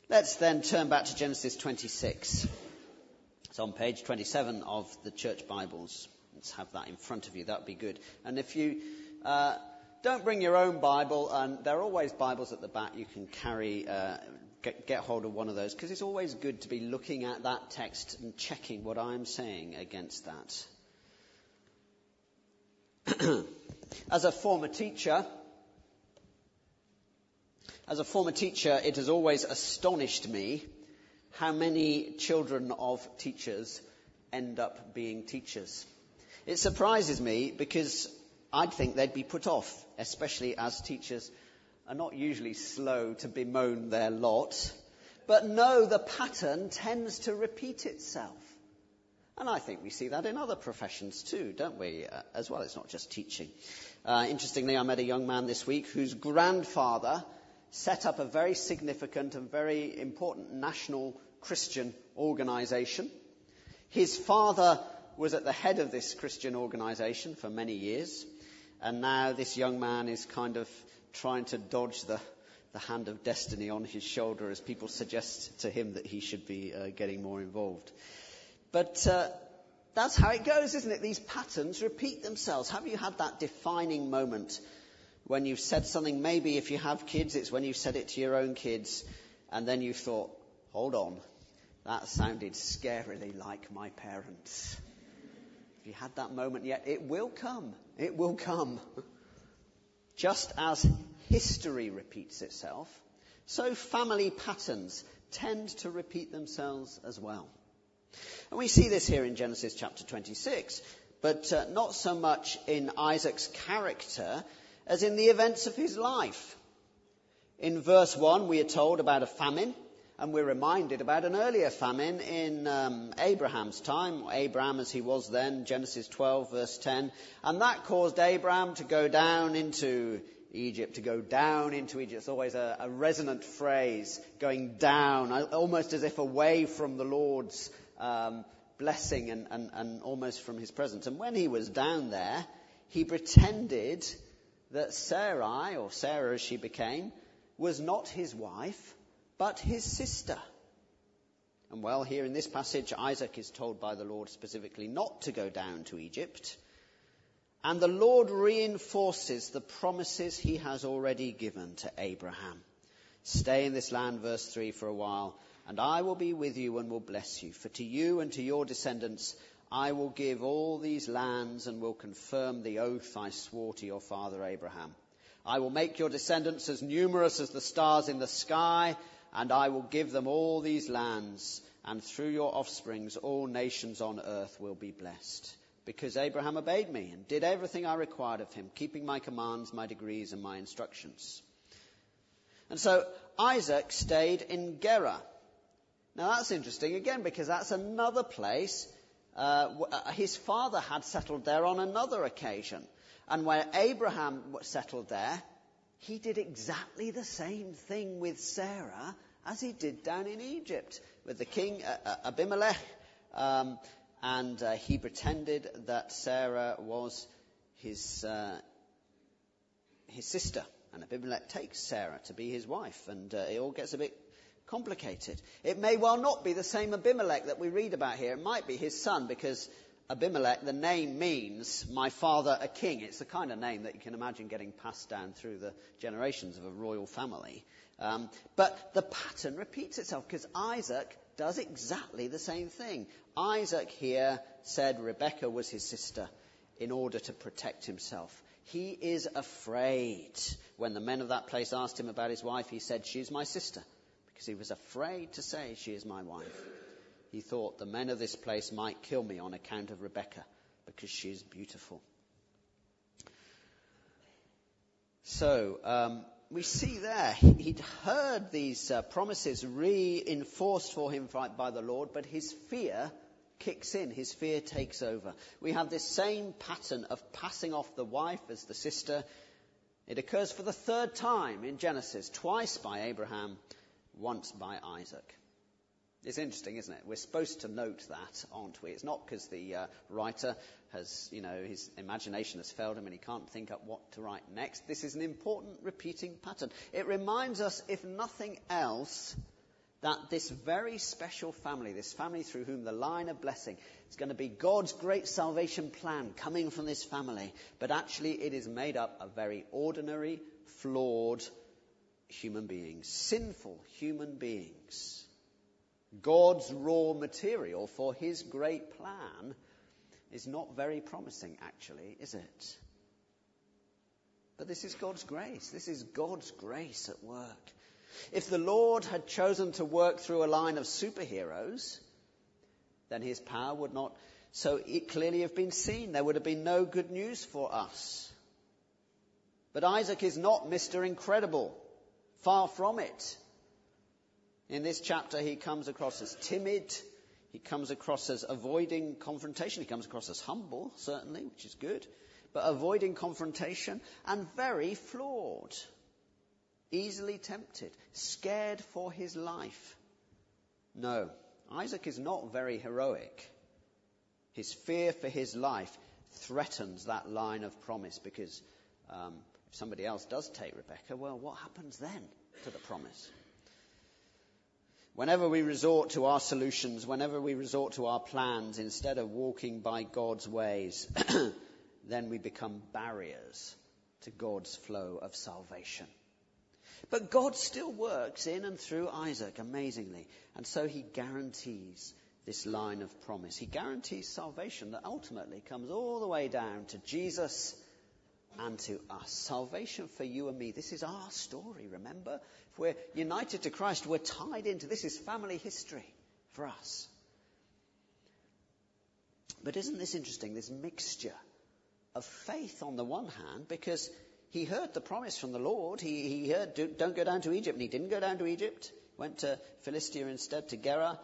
Let's then turn back to Genesis 26. It's on page 27 of the church Bibles. Let's have that in front of you. That would be good. And if you don't bring your own Bible, and there are always Bibles at the back you can carry, get hold of one of those, because it's always good to be looking at that text and checking what I'm saying against that. As a former teacher, it has always astonished me how many children of teachers end up being teachers. It surprises me because I'd think they'd be put off, especially as teachers are not usually slow to bemoan their lot. But no, the pattern tends to repeat itself. And I think we see that in other professions too, don't we? As well, it's not just teaching. Interestingly, I met a young man this week whose grandfather set up a very significant and very important national Christian organisation. His father was at the head of this Christian organisation for many years, and now this young man is kind of trying to dodge the hand of destiny on his shoulder as people suggest to him that he should be getting more involved. But that's how it goes, isn't it? These patterns repeat themselves. Have you had that defining moment when you've said something? Maybe if you have kids, it's when you've said it to your own kids, and then you thought, hold on, that sounded scarily like my parents. Have you had that moment yet? It will come. It will come. Just as history repeats itself, so family patterns tend to repeat themselves as well. And we see this here in Genesis chapter 26, but not so much in Isaac's character as in the events of his life. In verse 1, we are told about a famine, and we're reminded about an earlier famine in Abraham's time, Abraham as he was then, Genesis 12, verse 10. And that caused Abraham to go down into Egypt, It's always a resonant phrase, going down, almost as if away from the Lord's blessing and almost from his presence. And when he was down there, he pretended that Sarai, or Sarah as she became, was not his wife, but his sister. And well, here in this passage, Isaac is told by the Lord specifically not to go down to Egypt. And the Lord reinforces the promises he has already given to Abraham. Stay in this land, verse 3, for a while, and I will be with you and will bless you. For to you and to your descendants I will give all these lands and will confirm the oath I swore to your father Abraham. I will make your descendants as numerous as the stars in the sky, and I will give them all these lands, and through your offsprings all nations on earth will be blessed. Because Abraham obeyed me and did everything I required of him, keeping my commands, my decrees, and my instructions. And so Isaac stayed in Gerar. Now that's interesting again, because that's another place. His father had settled there on another occasion. And when Abraham settled there, he did exactly the same thing with Sarah as he did down in Egypt with the king Abimelech. And he pretended that Sarah was his sister. And Abimelech takes Sarah to be his wife. And it all gets a bit complicated. It may well not be the same Abimelech that we read about here. It might be his son, because Abimelech, the name means my father a king. It's the kind of name that you can imagine getting passed down through the generations of a royal family. But the pattern repeats itself, because Isaac does exactly the same thing. Isaac here said Rebekah was his sister in order to protect himself. He is afraid. When the men of that place asked him about his wife, he said, she's my sister, because he was afraid to say she is my wife. He thought the men of this place might kill me on account of Rebekah, because she is beautiful. So we see there, he'd heard these promises reinforced for him by the Lord, but his fear kicks in, his fear takes over. We have this same pattern of passing off the wife as the sister. It occurs for the third time in Genesis, twice by Abraham, once by Isaac. It's interesting, isn't it? We're supposed to note that, aren't we? It's not because the writer has, his imagination has failed him and he can't think up what to write next. This is an important repeating pattern. It reminds us, if nothing else, that this very special family, this family through whom the line of blessing, is going to be God's great salvation plan coming from this family. But actually it is made up of very ordinary, flawed human beings, sinful human beings. God's raw material for his great plan is not very promising, actually, is it? But this is God's grace. This is God's grace at work. If the Lord had chosen to work through a line of superheroes, then his power would not so clearly have been seen. There would have been no good news for us. But Isaac is not Mr. Incredible. Far from it. In this chapter, he comes across as timid. He comes across as avoiding confrontation. He comes across as humble, certainly, which is good. But avoiding confrontation and very flawed. Easily tempted. Scared for his life. No, Isaac is not very heroic. His fear for his life threatens that line of promise because if somebody else does take Rebekah, well, what happens then to the promise? Whenever we resort to our solutions, whenever we resort to our plans instead of walking by God's ways, then we become barriers to God's flow of salvation. But God still works in and through Isaac amazingly. And so he guarantees this line of promise. He guarantees salvation that ultimately comes all the way down to Jesus and to us. Salvation for you and me. This is our story, remember? If we're united to Christ, we're tied into this. Is family history for us. But isn't this interesting, this mixture of faith on the one hand, because he heard the promise from the Lord. He heard, don't go down to Egypt, and he didn't go down to Egypt. Went to Philistia instead, to Gerar.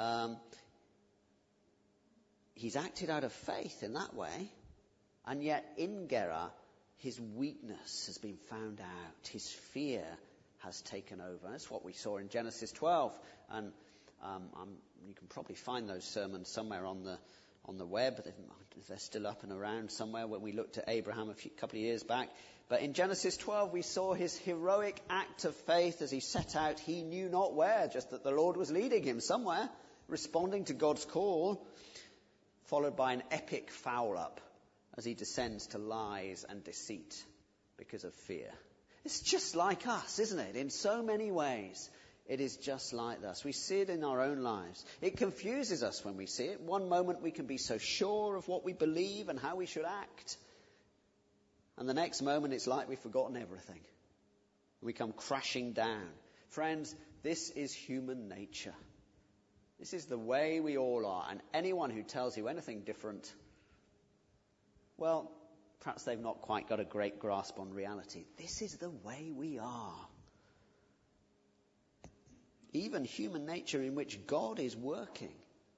He's acted out of faith in that way. And yet in Gerar, his weakness has been found out. His fear has taken over. That's what we saw in Genesis 12. And you can probably find those sermons somewhere on the web, if they're still up and around somewhere, when we looked at Abraham a couple of years back. But in Genesis 12, we saw his heroic act of faith as he set out, he knew not where, just that the Lord was leading him somewhere, responding to God's call, followed by an epic foul-up as he descends to lies and deceit because of fear. It's just like us, isn't it? In so many ways, it is just like us. We see it in our own lives. It confuses us when we see it. One moment we can be so sure of what we believe and how we should act. And the next moment it's like we've forgotten everything. We come crashing down. Friends, this is human nature. This is the way we all are. And anyone who tells you anything different, well, perhaps they've not quite got a great grasp on reality. This is the way we are. Even human nature in which God is working,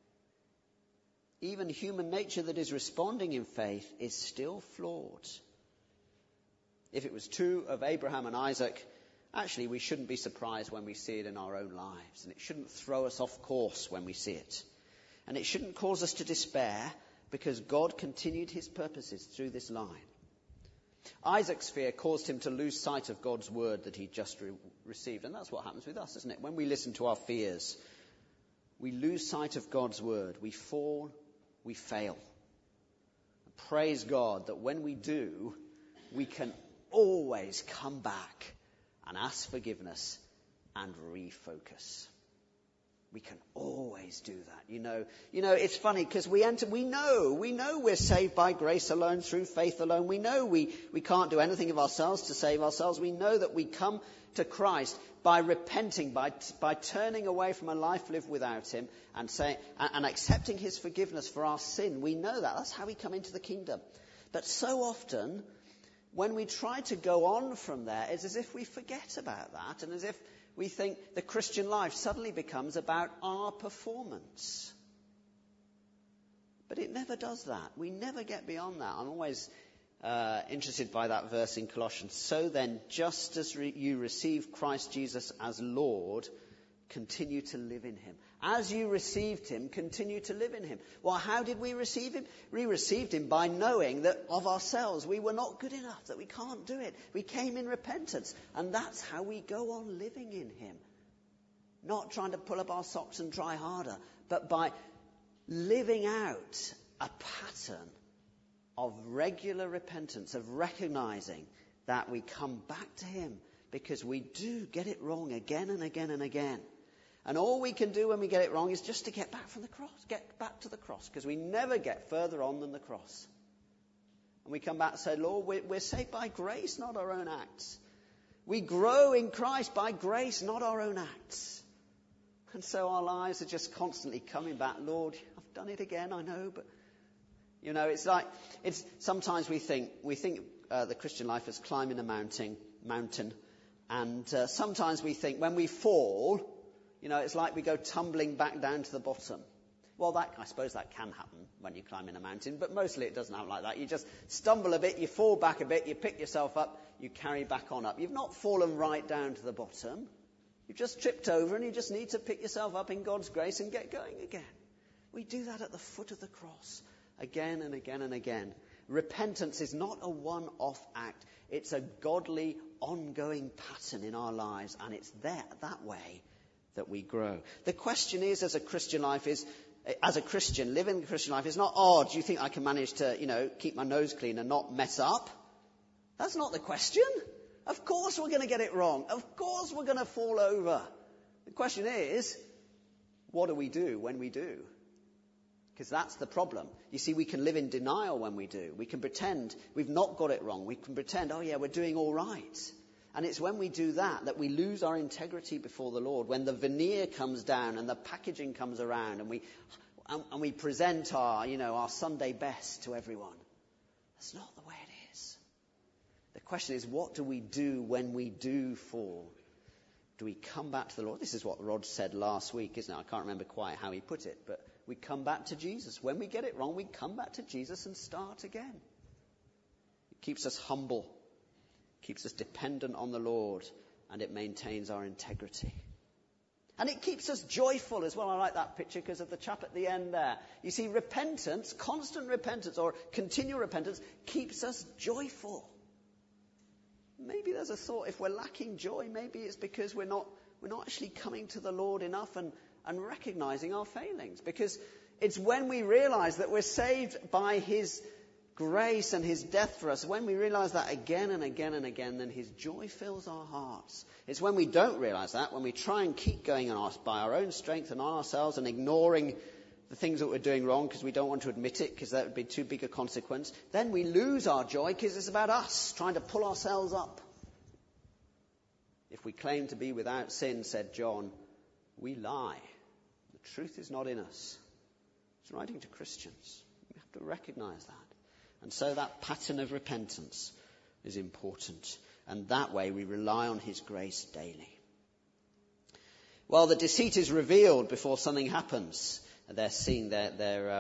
even human nature that is responding in faith, is still flawed. If it was true of Abraham and Isaac, actually we shouldn't be surprised when we see it in our own lives. And it shouldn't throw us off course when we see it. And it shouldn't cause us to despair, because God continued his purposes through this line. Isaac's fear caused him to lose sight of God's word that he just received. And that's what happens with us, isn't it? When we listen to our fears, we lose sight of God's word. We fall, we fail. Praise God that when we do, we can always come back and ask forgiveness and refocus. We can always do that. You know, it's funny because we know we're saved by grace alone, through faith alone. We know we can't do anything of ourselves to save ourselves. We know that we come to Christ by repenting, by turning away from a life lived without him and accepting his forgiveness for our sin. We know that. That's how we come into the kingdom. But so often, when we try to go on from there, it's as if we forget about that, and as if we think the Christian life suddenly becomes about our performance. But it never does that. We never get beyond that. I'm always interested by that verse in Colossians. So then, just as you receive Christ Jesus as Lord, continue to live in him. As you received him, continue to live in him. Well, how did we receive him? We received him by knowing that of ourselves we were not good enough, that we can't do it. We came in repentance, and that's how we go on living in him. not trying to pull up our socks and try harder, but by living out a pattern of regular repentance, of recognizing that we come back to him because we do get it wrong again and again and again. And all we can do when we get it wrong is just to get back from the cross, get back to the cross, because we never get further on than the cross. And we come back and say, Lord, we're saved by grace, not our own acts. We grow in Christ by grace, not our own acts. And so our lives are just constantly coming back. Lord, I've done it again, I know, but sometimes we think the Christian life is climbing a mountain, and sometimes we think when we fall, it's like we go tumbling back down to the bottom. Well, I suppose that can happen when you're climbing a mountain, but mostly it doesn't happen like that. You just stumble a bit, you fall back a bit, you pick yourself up, you carry back on up. You've not fallen right down to the bottom. You've just tripped over, and you just need to pick yourself up in God's grace and get going again. We do that at the foot of the cross again and again and again. Repentance is not a one-off act. It's a godly, ongoing pattern in our lives, and it's that way that we grow. The question is, as a Christian, living the Christian life is not, do you think I can manage to, keep my nose clean and not mess up? That's not the question. Of course we're going to get it wrong. Of course we're going to fall over. The question is, what do we do when we do? Because that's the problem. You see, we can live in denial when we do. We can pretend we've not got it wrong. We can pretend, we're doing all right. And it's when we do that we lose our integrity before the Lord. When the veneer comes down and the packaging comes around and we present our Sunday best to everyone. That's not the way it is. The question is, what do we do when we do fall? Do we come back to the Lord? This is what Rod said last week, isn't it? I can't remember quite how he put it, but we come back to Jesus. When we get it wrong, we come back to Jesus and start again. It keeps us humble, keeps us dependent on the Lord, and it maintains our integrity. And it keeps us joyful as well. I like that picture because of the chap at the end there. You see, repentance, constant repentance or continual repentance, keeps us joyful. Maybe there's a thought, if we're lacking joy, maybe it's because we're not actually coming to the Lord enough and recognizing our failings. Because it's when we realize that we're saved by his grace and his death for us, when we realize that again and again and again, then his joy fills our hearts. It's when we don't realize that, when we try and keep going by our own strength and on ourselves and ignoring the things that we're doing wrong because we don't want to admit it because that would be too big a consequence, then we lose our joy because it's about us trying to pull ourselves up. If we claim to be without sin, said John, we lie. The truth is not in us. He's writing to Christians. We have to recognize that. And so that pattern of repentance is important. And that way we rely on his grace daily. Well, the deceit is revealed before something happens. They're seeing they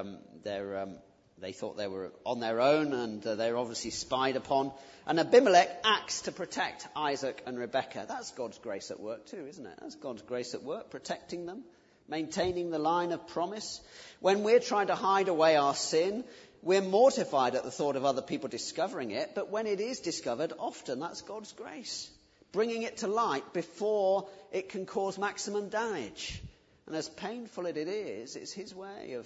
thought they were on their own, and they're obviously spied upon. And Abimelech acts to protect Isaac and Rebekah. That's God's grace at work too, isn't it? That's God's grace at work, protecting them, maintaining the line of promise. When we're trying to hide away our sin, we're mortified at the thought of other people discovering it. But when it is discovered, often that's God's grace, bringing it to light before it can cause maximum damage. And as painful as it is, it's his way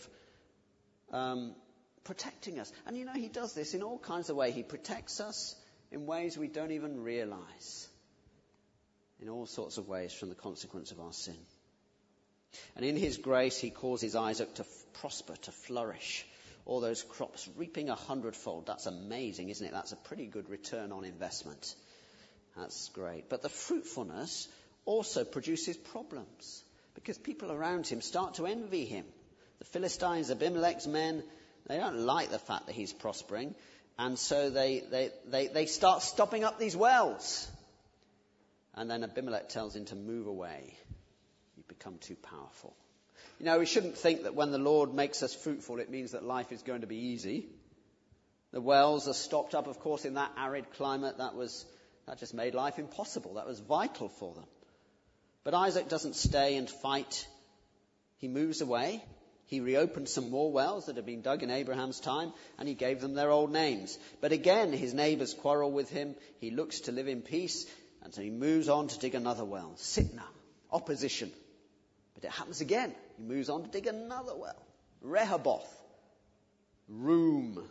of protecting us. And he does this in all kinds of ways. He protects us in ways we don't even realize. In all sorts of ways from the consequence of our sin. And in his grace, he causes Isaac to prosper, to flourish. All those crops reaping 100-fold. That's amazing, isn't it? That's a pretty good return on investment. That's great. But the fruitfulness also produces problems. Because people around him start to envy him. The Philistines, Abimelech's men, they don't like the fact that he's prospering. And so they start stopping up these wells. And then Abimelech tells him to move away. You've become too powerful. We shouldn't think that when the Lord makes us fruitful, it means that life is going to be easy. The wells are stopped up, of course, in that arid climate. That just made life impossible. That was vital for them. But Isaac doesn't stay and fight. He moves away. He reopened some more wells that had been dug in Abraham's time, and he gave them their old names. But again, his neighbours quarrel with him. He looks to live in peace, and so he moves on to dig another well. Sitna, opposition. But it happens again. He moves on to dig another well. Rehoboth. Room.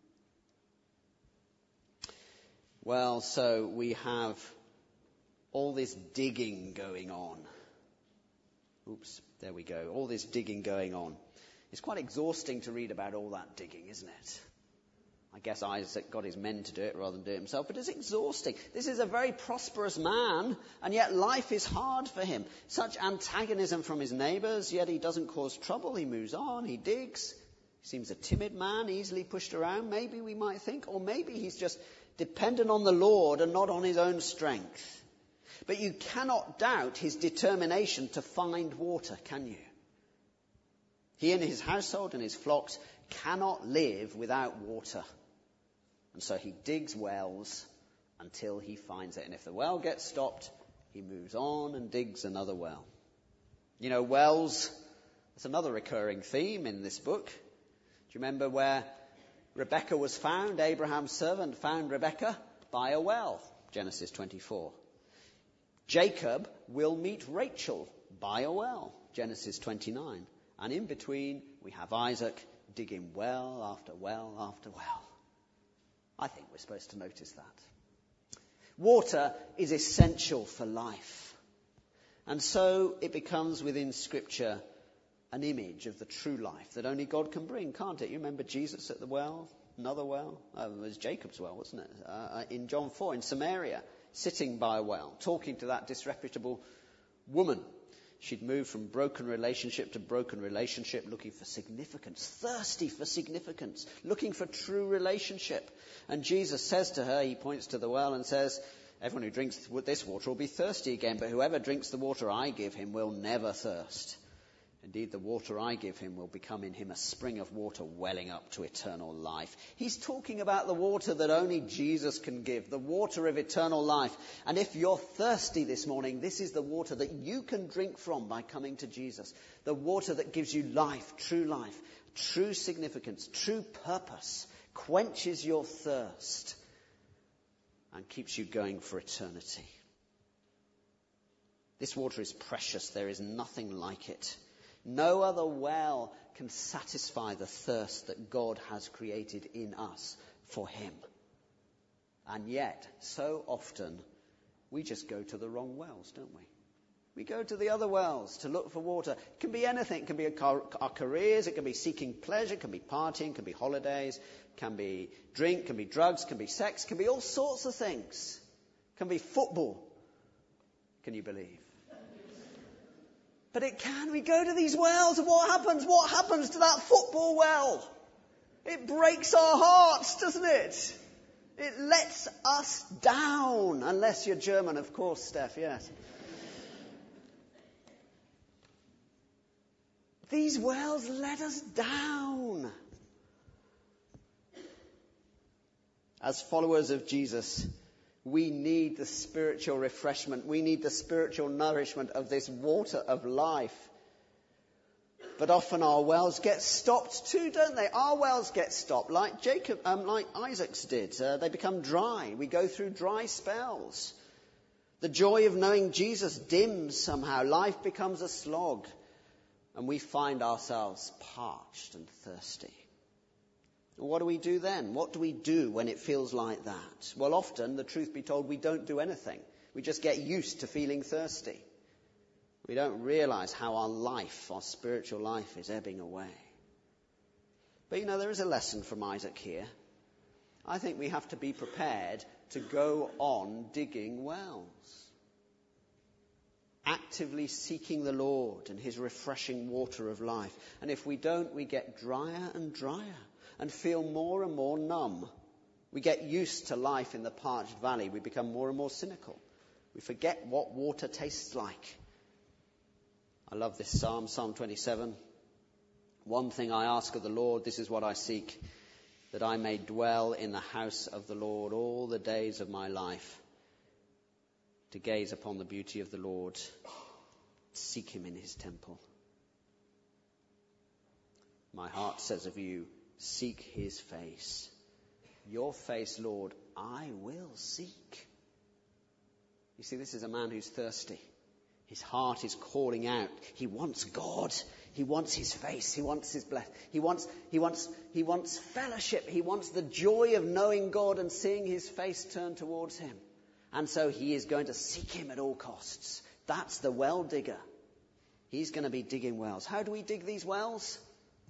Well, so we have all this digging going on. Oops, there we go. All this digging going on. It's quite exhausting to read about all that digging, isn't it? I guess Isaac got his men to do it rather than do it himself, but it's exhausting. This is a very prosperous man, and yet life is hard for him. Such antagonism from his neighbours, yet he doesn't cause trouble. He moves on, he digs. He seems a timid man, easily pushed around, maybe we might think, or maybe he's just dependent on the Lord and not on his own strength. But you cannot doubt his determination to find water, can you? He and his household and his flocks cannot live without water. And so he digs wells until he finds it. And if the well gets stopped, he moves on and digs another well. You know, wells, that's another recurring theme in this book. Do you remember where Rebekah was found? Abraham's servant found Rebekah by a well. Genesis 24. Jacob will meet Rachel by a well. Genesis 29. And in between, we have Isaac digging well after well after well. I think we're supposed to notice that. Water is essential for life. And so it becomes within Scripture an image of the true life that only God can bring, can't it? You remember Jesus at the well, another well? It was Jacob's well, wasn't it? In John 4, in Samaria, sitting by a well, talking to that disreputable woman. She'd moved from broken relationship to broken relationship, looking for significance, thirsty for significance, looking for true relationship. And Jesus says to her, he points to the well and says, everyone who drinks this water will be thirsty again, but whoever drinks the water I give him will never thirst. Indeed, the water I give him will become in him a spring of water welling up to eternal life. He's talking about the water that only Jesus can give, the water of eternal life. And if you're thirsty this morning, this is the water that you can drink from by coming to Jesus. The water that gives you life, true significance, true purpose, quenches your thirst, and keeps you going for eternity. This water is precious. There is nothing like it. No other well can satisfy the thirst that God has created in us for him. And yet, so often, we just go to the wrong wells, don't we? We go to the other wells to look for water. It can be anything. It can be our careers. It can be seeking pleasure. It can be partying. It can be holidays. It can be drink. It can be drugs. It can be sex. It can be all sorts of things. It can be football. Can you believe? But it can. We go to these wells, and what happens? What happens to that football well? It breaks our hearts, doesn't it? It lets us down. Unless you're German, of course, Steph, yes. These wells let us down. As followers of Jesus, we need the spiritual refreshment. We need the spiritual nourishment of this water of life. But often our wells get stopped too, don't they? Our wells get stopped, like Isaac's did. They become dry. We go through dry spells. The joy of knowing Jesus dims somehow. Life becomes a slog. And we find ourselves parched and thirsty. What do we do then? What do we do when it feels like that? Well, often, the truth be told, we don't do anything. We just get used to feeling thirsty. We don't realize how our spiritual life is ebbing away. But there is a lesson from Isaac here. I think we have to be prepared to go on digging wells. Actively seeking the Lord and his refreshing water of life. And if we don't, we get drier and drier and feel more and more numb. We get used to life in the parched valley. We become more and more cynical. We forget what water tastes like. I love this psalm, Psalm 27. One thing I ask of the Lord, this is what I seek, that I may dwell in the house of the Lord all the days of my life, to gaze upon the beauty of the Lord, seek him in his temple. My heart says of you, seek his face. Your face, Lord, I will seek. You see, this is a man who's thirsty. His heart is calling out. He wants God. He wants his face. He wants his blessing. He wants fellowship. He wants the joy of knowing God and seeing his face turn towards him. And so he is going to seek him at all costs. That's the well digger. He's going to be digging wells. How do we dig these wells?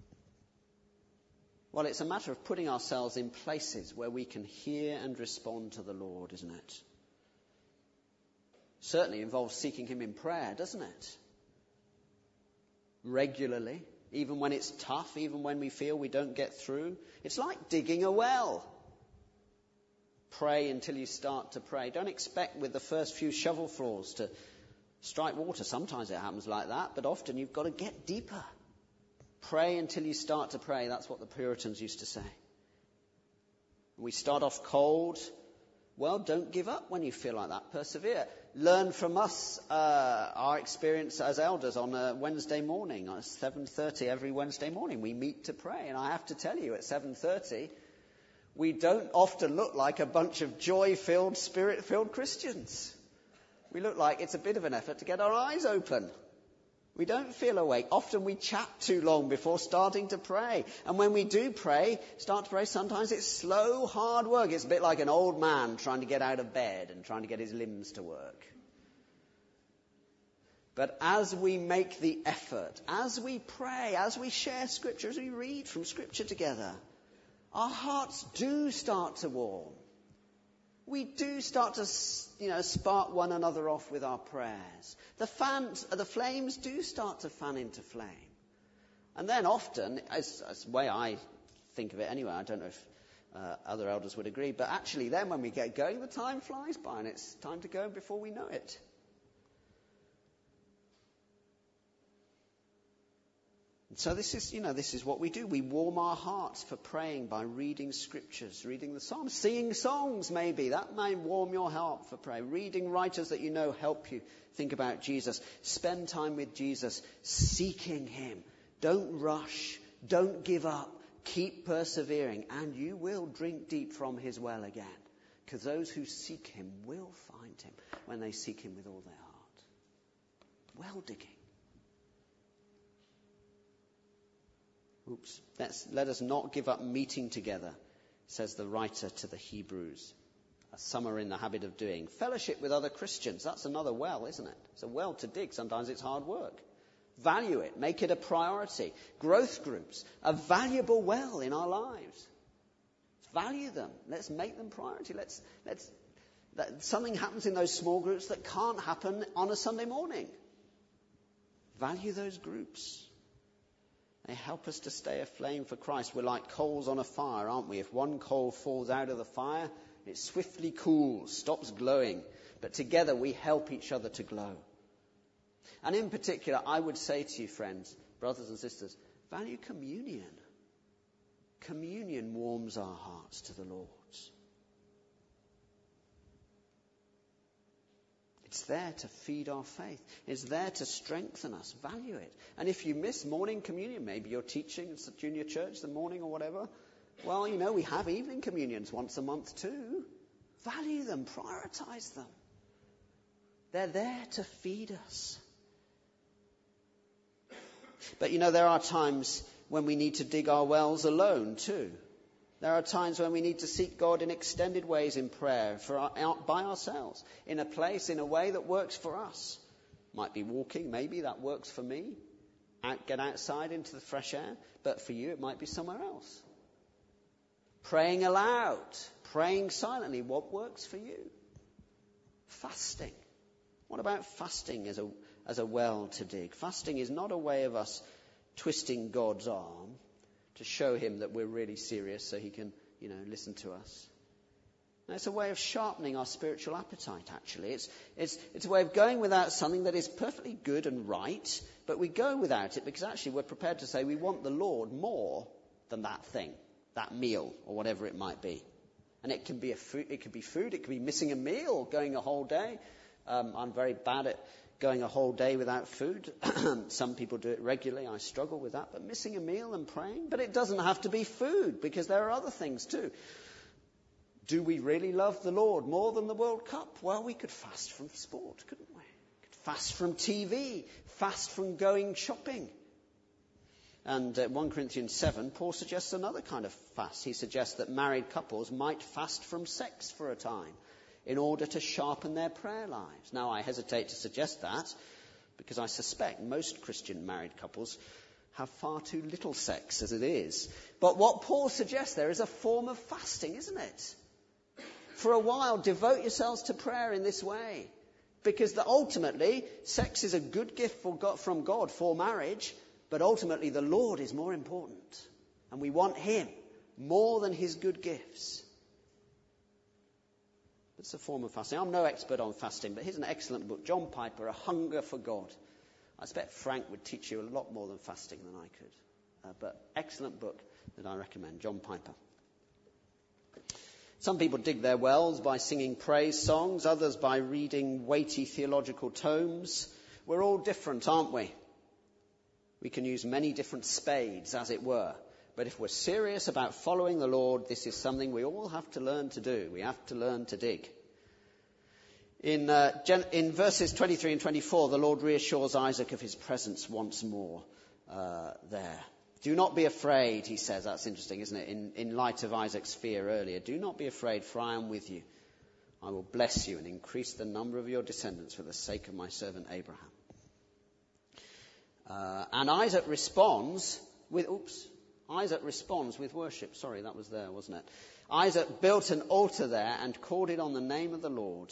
Well, it's a matter of putting ourselves in places where we can hear and respond to the Lord, isn't it? Certainly involves seeking him in prayer, doesn't it? Regularly, even when it's tough, even when we feel we don't get through. It's like digging a well. Pray until you start to pray. Don't expect with the first few shovelfuls to strike water. Sometimes it happens like that, but often you've got to get deeper. Pray until you start to pray. That's what the Puritans used to say. We start off cold. Well, don't give up when you feel like that. Persevere. Learn from us our experience as elders on a Wednesday morning. At 7:30 every Wednesday morning we meet to pray. And I have to tell you, at 7:30, we don't often look like a bunch of joy-filled, spirit-filled Christians. We look like it's a bit of an effort to get our eyes open. We don't feel awake. Often we chat too long before starting to pray. And when we do start to pray, sometimes it's slow, hard work. It's a bit like an old man trying to get out of bed and trying to get his limbs to work. But as we make the effort, as we pray, as we share Scripture, as we read from Scripture together, our hearts do start to warm. We do start to, spark one another off with our prayers. The flames do start to fan into flame. And then often, as the way I think of it anyway, I don't know if other elders would agree, but actually then when we get going, the time flies by and it's time to go before we know it. So this is what we do. We warm our hearts for praying by reading scriptures, reading the Psalms, singing songs maybe. That may warm your heart for prayer. Reading writers that you know help you think about Jesus. Spend time with Jesus, seeking him. Don't rush. Don't give up. Keep persevering. And you will drink deep from his well again. Because those who seek him will find him when they seek him with all their heart. Well digging. Let us not give up meeting together, says the writer to the Hebrews, as some are in the habit of doing. Fellowship with other Christians, that's another well, isn't it? It's a well to dig. Sometimes it's hard work. Value it. Make it a priority. Growth groups, a valuable well in our lives. Value them. Let's make them priority. Something happens in those small groups that can't happen on a Sunday morning. Value those groups. They help us to stay aflame for Christ. We're like coals on a fire, aren't we? If one coal falls out of the fire, it swiftly cools, stops glowing. But together we help each other to glow. And in particular, I would say to you, friends, brothers and sisters, value communion. Communion warms our hearts to the Lord's. It's there to feed our faith. It's there to strengthen us. Value it. And if you miss morning communion, maybe you're teaching at junior church the morning or whatever, well, we have evening communions once a month too. Value them. Prioritize them. They're there to feed us. But there are times when we need to dig our wells alone too. There are times when we need to seek God in extended ways in prayer by ourselves, in a place, in a way that works for us. Might be walking, maybe that works for me. Get outside into the fresh air. But for you, it might be somewhere else. Praying aloud, praying silently. What works for you? Fasting. What about fasting as a well to dig? Fasting is not a way of us twisting God's arm to show him that we're really serious so he can, listen to us. No, it's a way of sharpening our spiritual appetite, actually. It's a way of going without something that is perfectly good and right, but we go without it because actually we're prepared to say we want the Lord more than that thing, that meal, or whatever it might be. And it can be food, it could be missing a meal, going a whole day. I'm very bad at going a whole day without food. Some people do it regularly. I struggle with that. But missing a meal and praying. But it doesn't have to be food, because there are other things too. Do we really love the Lord more than the World Cup? Well, we could fast from sport, couldn't we? We could fast from TV, fast from going shopping. And 1 Corinthians 7, Paul suggests another kind of fast. He suggests that married couples might fast from sex for a time in order to sharpen their prayer lives. Now, I hesitate to suggest that because I suspect most Christian married couples have far too little sex as it is. But what Paul suggests there is a form of fasting, isn't it? For a while, devote yourselves to prayer in this way. Because ultimately, sex is a good gift from God for marriage, but ultimately the Lord is more important. And we want him more than his good gifts. It's a form of fasting. I'm no expert on fasting, but here's an excellent book, John Piper, A Hunger for God. I expect Frank would teach you a lot more than fasting than I could. But excellent book that I recommend, John Piper. Some people dig their wells by singing praise songs, others by reading weighty theological tomes. We're all different, aren't we? We can use many different spades, as it were. But if we're serious about following the Lord, this is something we all have to learn to do. We have to learn to dig. In verses 23 and 24, the Lord reassures Isaac of his presence once more there. Do not be afraid, he says. That's interesting, isn't it? In light of Isaac's fear earlier. Do not be afraid, for I am with you. I will bless you and increase the number of your descendants for the sake of my servant Abraham. And Isaac responds with worship. Sorry, that was there, wasn't it? Isaac built an altar there and called on the name of the Lord.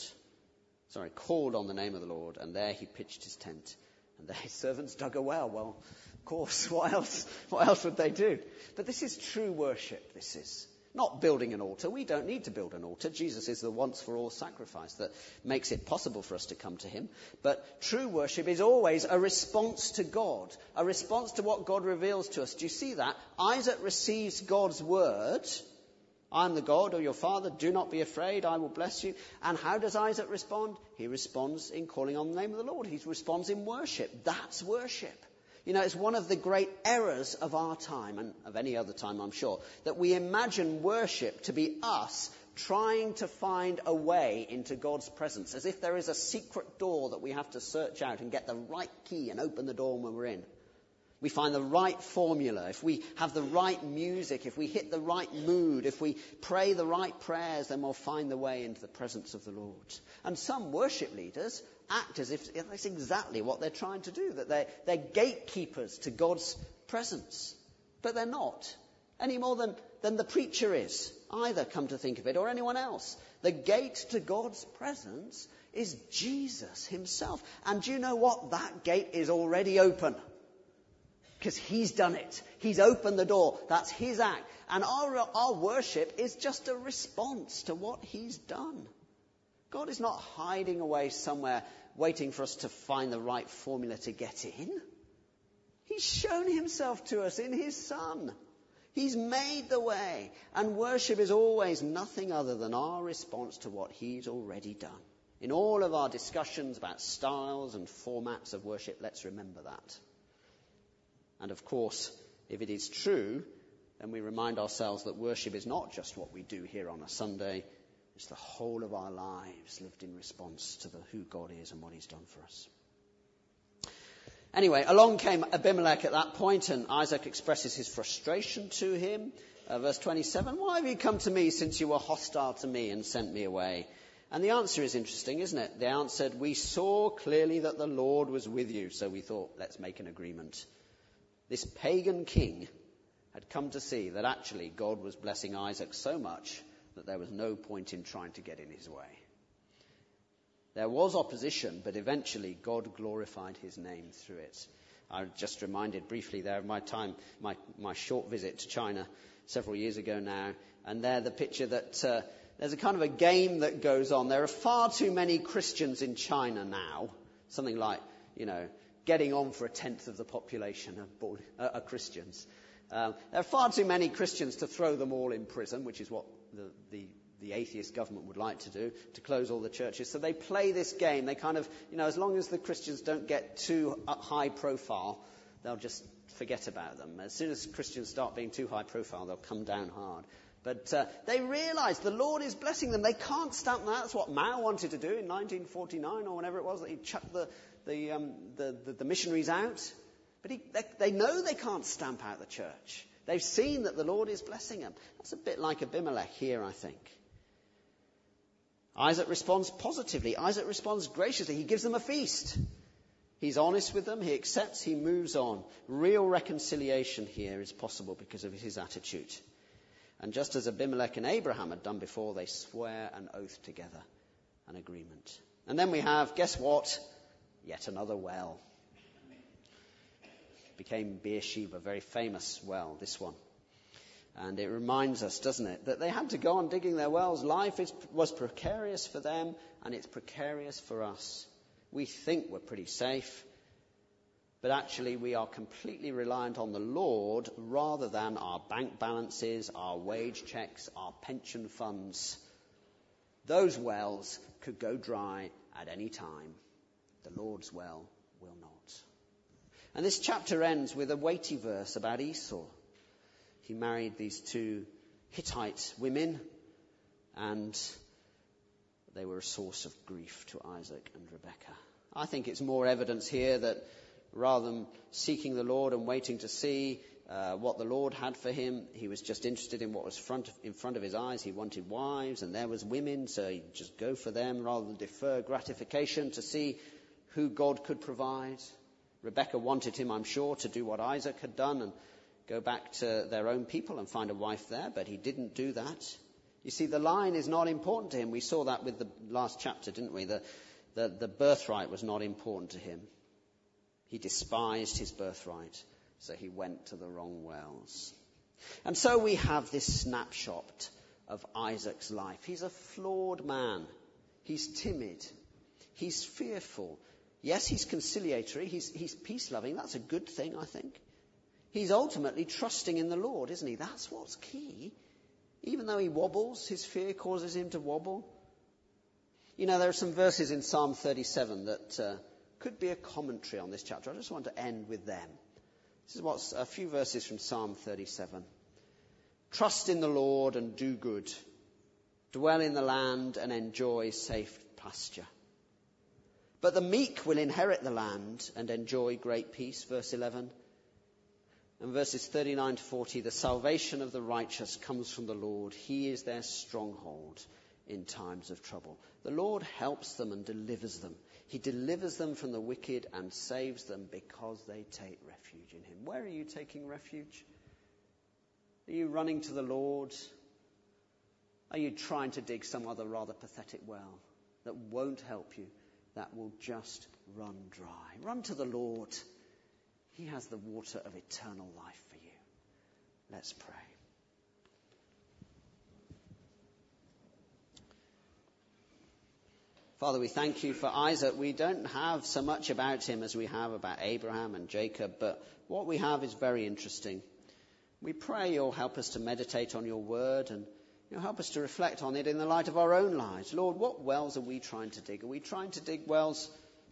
And there he pitched his tent. And there his servants dug a well. Well, of course, what else would they do? But this is true worship, this is. Not building an altar. We don't need to build an altar. Jesus is the once-for-all sacrifice that makes it possible for us to come to him. But true worship is always a response to God, a response to what God reveals to us. Do you see that? Isaac receives God's word. I am the God of your father. Do not be afraid. I will bless you. And how does Isaac respond? He responds in calling on the name of the Lord. He responds in worship. That's worship. You know, it's one of the great errors of our time, and of any other time, I'm sure, that we imagine worship to be us trying to find a way into God's presence, as if there is a secret door that we have to search out and get the right key and open the door when we're in. We find the right formula. If we have the right music, if we hit the right mood, if we pray the right prayers, then we'll find the way into the presence of the Lord. And some worship leaders act as if that's exactly what they're trying to do, that they're gatekeepers to God's presence. But they're not, any more than the preacher is, either, come to think of it, or anyone else. The gate to God's presence is Jesus himself. And do you know what? That gate is already open. Because he's done it. He's opened the door. That's his act. And our worship is just a response to what he's done. God is not hiding away somewhere waiting for us to find the right formula to get in. He's shown himself to us in his Son. He's made the way. And worship is always nothing other than our response to what he's already done. In all of our discussions about styles and formats of worship, let's remember that. And of course, if it is true, then we remind ourselves that worship is not just what we do here on a Sunday. It's the whole of our lives lived in response to who God is and what he's done for us. Anyway, along came Abimelech at that point, and Isaac expresses his frustration to him. Verse 27, why have you come to me since you were hostile to me and sent me away? And the answer is interesting, isn't it? They answered, we saw clearly that the Lord was with you, so we thought, let's make an agreement. This pagan king had come to see that actually God was blessing Isaac so much that there was no point in trying to get in his way. There was opposition, but eventually God glorified his name through it. I was just reminded briefly there of my short visit to China several years ago now, and there the picture that there's a kind of a game that goes on. There are far too many Christians in China now, something like, getting on for 1/10 of the population are Christians. There are far too many Christians to throw them all in prison, which is what the atheist government would like to do, to close all the churches. So they play this game. They kind of, as long as the Christians don't get too high profile, they'll just forget about them. As soon as Christians start being too high profile, they'll come down hard. But they realize the Lord is blessing them. They can't stamp that. That's what Mao wanted to do in 1949 or whenever it was, that he chucked the the missionaries out. But they know they can't stamp out the church. They've seen that the Lord is blessing them. That's a bit like Abimelech here, I think. Isaac responds positively. Isaac responds graciously. He gives them a feast. He's honest with them. He accepts. He moves on. Real reconciliation here is possible because of his attitude. And just as Abimelech and Abraham had done before, they swear an oath together, an agreement. And then we have, guess what? Yet another well. Became Beersheba, very famous well, this one. And it reminds us, doesn't it, that they had to go on digging their wells. Life was precarious for them, and it's precarious for us. We think we're pretty safe, but actually we are completely reliant on the Lord rather than our bank balances, our wage checks, our pension funds. Those wells could go dry at any time. The Lord's well will not. And this chapter ends with a weighty verse about Esau. He married these two Hittite women, and they were a source of grief to Isaac and Rebekah. I think it's more evidence here that rather than seeking the Lord and waiting to see what the Lord had for him, he was just interested in what was in front of his eyes. He wanted wives, and there was women, so he'd just go for them rather than defer gratification to see who God could provide. Rebekah wanted him, I'm sure, to do what Isaac had done and go back to their own people and find a wife there, but he didn't do that. You see, the line is not important to him. We saw that with the last chapter, didn't we? The birthright was not important to him. He despised his birthright, so he went to the wrong wells. And so we have this snapshot of Isaac's life. He's a flawed man. He's timid. He's fearful. Yes, he's conciliatory. He's peace-loving. That's a good thing, I think. He's ultimately trusting in the Lord, isn't he? That's what's key. Even though he wobbles, his fear causes him to wobble. You know, there are some verses in Psalm 37 that could be a commentary on this chapter. I just want to end with them. This is a few verses from Psalm 37. Trust in the Lord and do good. Dwell in the land and enjoy safe pasture. But the meek will inherit the land and enjoy great peace. Verse 11. And verses 39 to 40, the salvation of the righteous comes from the Lord. He is their stronghold in times of trouble. The Lord helps them and delivers them. He delivers them from the wicked and saves them because they take refuge in him. Where are you taking refuge? Are you running to the Lord? Are you trying to dig some other rather pathetic well that won't help you, that will just run dry? Run to the Lord. He has the water of eternal life for you. Let's pray. Father, we thank you for Isaac. We don't have so much about him as we have about Abraham and Jacob, but what we have is very interesting. We pray you'll help us to meditate on your word and you'll help us to reflect on it in the light of our own lives. Lord, what wells are we trying to dig? Are we trying to dig wells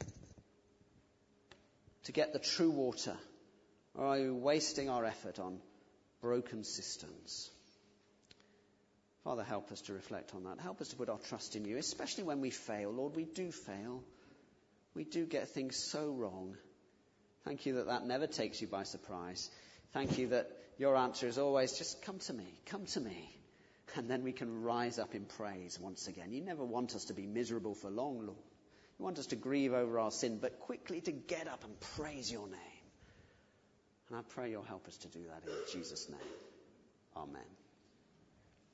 to get the true water? Or are we wasting our effort on broken cisterns? Father, help us to reflect on that. Help us to put our trust in you, especially when we fail. Lord, we do fail. We do get things so wrong. Thank you that never takes you by surprise. Thank you that your answer is always, just come to me, come to me. And then we can rise up in praise once again. You never want us to be miserable for long, Lord. You want us to grieve over our sin, but quickly to get up and praise your name. And I pray you'll help us to do that in Jesus' name. Amen.